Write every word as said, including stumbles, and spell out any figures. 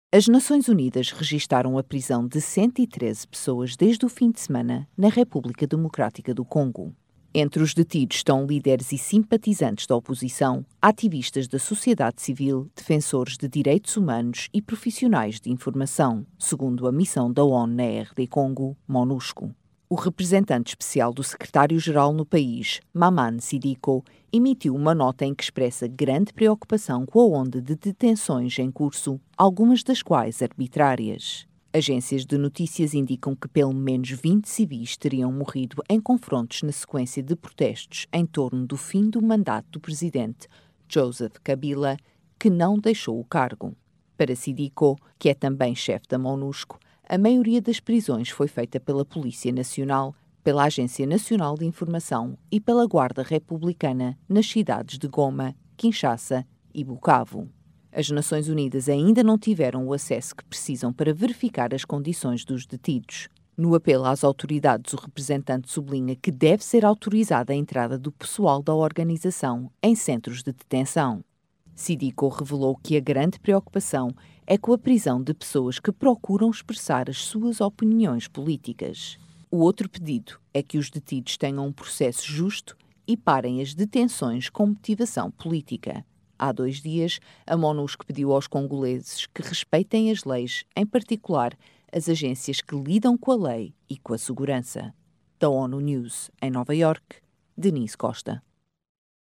As Nações Unidas registaram a prisão de cento e treze pessoas desde o fim de semana na República Democrática do Congo. Entre os detidos estão líderes e simpatizantes da oposição, ativistas da sociedade civil, defensores de direitos humanos e profissionais de informação, segundo a missão da ONU na R D Congo, MONUSCO. O representante especial do secretário-geral no país, Maman Sidiko, emitiu uma nota em que expressa grande preocupação com a onda de detenções em curso, algumas das quais arbitrárias. Agências de notícias indicam que pelo menos vinte civis teriam morrido em confrontos na sequência de protestos em torno do fim do mandato do presidente Joseph Kabila, que não deixou o cargo. Para Sidiko, que é também chefe da MONUSCO, a maioria das prisões foi feita pela Polícia Nacional, pela Agência Nacional de Informação e pela Guarda Republicana nas cidades de Goma, Kinshasa e Bukavu. As Nações Unidas ainda não tiveram o acesso que precisam para verificar as condições dos detidos. No apelo às autoridades, o representante sublinha que deve ser autorizada a entrada do pessoal da organização em centros de detenção. Sidiko revelou que a grande preocupação é com a prisão de pessoas que procuram expressar as suas opiniões políticas. O outro pedido é que os detidos tenham um processo justo e parem as detenções com motivação política. Há dois dias, a MONUSCO pediu aos congoleses que respeitem as leis, em particular as agências que lidam com a lei e com a segurança. Da ONU News, em Nova Iorque, Denise Costa.